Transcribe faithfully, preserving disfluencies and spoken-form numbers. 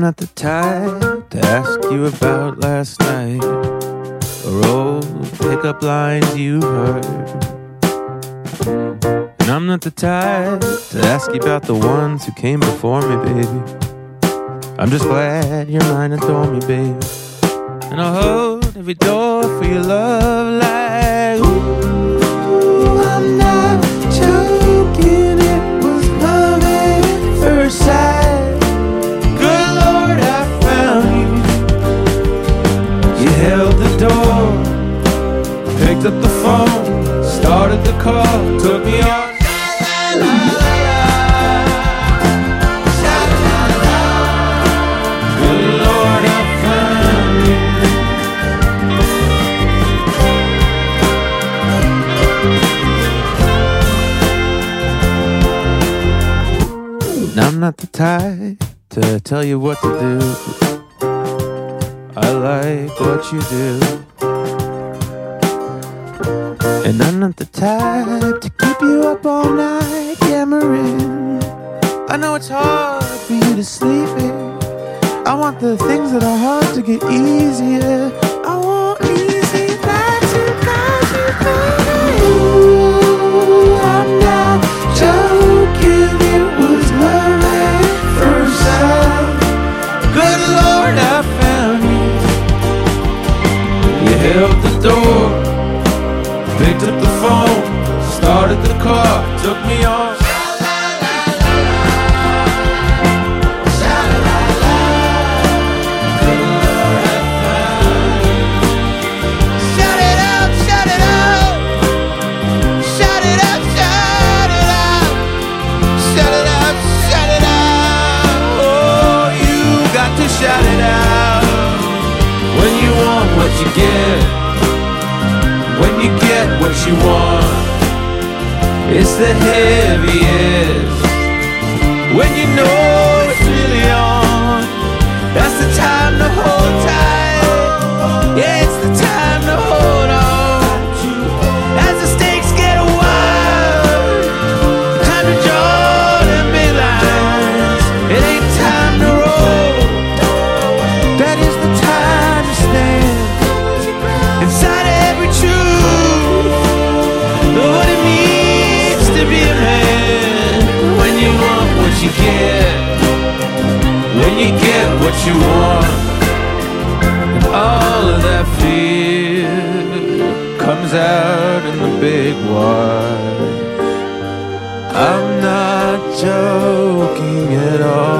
not the type to ask you about last night or old pickup lines you heard. And I'm not the type to ask you about the ones who came before me, baby. I'm just glad you're mine, adore me, baby. And I'll hold every door for your love like, ooh, I'm not joking, it was love at first sight. Good Lord, I found you. You held the door, picked up the phone, started the car, took me on. I'm not the type to tell you what to do. I like what you do. And I'm not the type to keep you up all night yammering. I know it's hard for you to sleep here. I want the things that are hard to get easier. I want easy nights and nights and nights. Ooh, I'm not joking, it was love at first sight. Good Lord, I found you. You held the door, picked up the phone, started the car, took me on. Shout it out. When you want what you get, when you get what you want, it's the heaviest. When you know it's really on, that's the time to hold tight. Yeah, it's the time to hold on. As the stakes get wild, time to draw them big lines. It ain't time to roll. That is the time to stand inside every truth of what it means to be a man. When you want what you get, when you get what you want, and all of that fear comes out in the big wash. I'm not joking at all.